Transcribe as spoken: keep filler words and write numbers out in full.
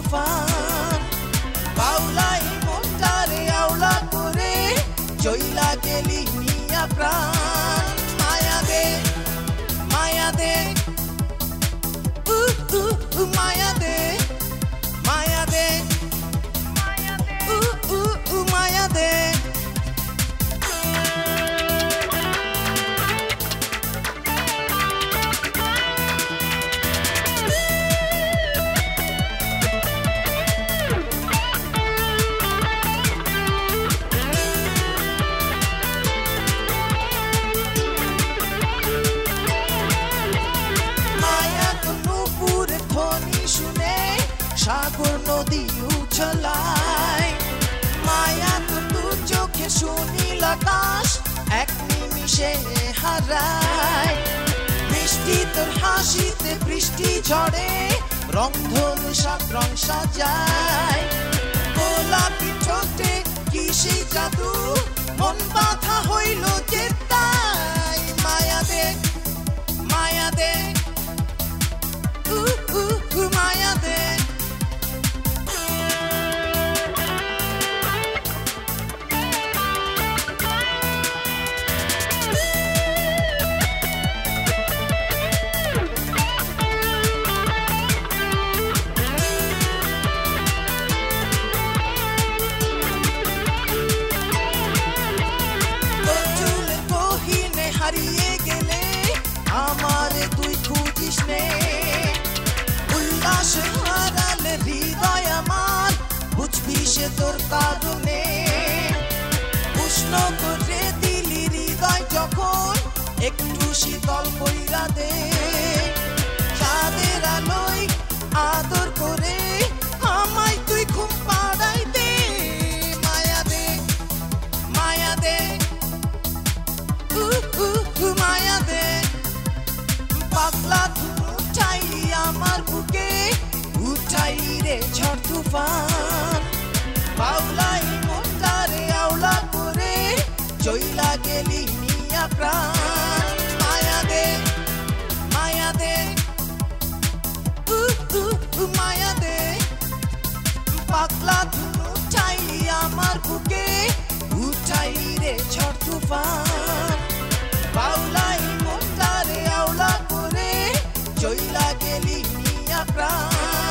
তুফান বাউলাই মনটারে আওলা করে চইলা গেলি নিয়া প্রাণ মায়া দে মায়া দে উ উ উ মায়া দে মায়া দে উ উ উ মায়া দে সাগর নদী উছলায় মায়া তো চোখে সুনীল আকাশ এক নিমিষে হারায় বৃষ্টি তোর হাসিতে বৃষ্টি ঝড়ে রংধনু সাত রং সাজায় গোলাপি ঠোঁটে কি সেই জাদু মন বাঁধা হইল যে তাই মায়া দে মায়া দে উ উ উ মায়া দে হারিয়ে গেলে আমারে তুই খুঁজিস নে উল্লাসে হারালে হৃদয় আমার বুঝবি সে তোর কারণে উষ্ণ করে দিলি হৃদয় যখন একটু শীতল কইরা দে চাঁদের আলোয় আদর করে আমায় তুই ঘুম পাড়াই দে মায়া দে মায়া দে মায়া দে পাগলা উঠাইলি আমার বুকে উঠাইলি রে ঝড় তুফান বাউলাই মনটারে আওলা করে চইলা গেলি নিয়া প্রাণ মায়া দে মায়া দে উ উ উ মায়া দে পাগলা উঠাইলি আমার বুকে উঠাইলি রে ঝড় তুফান বাউলাই মনটারে আওলা করে চইলা গেলি নিয়া প্রাণ।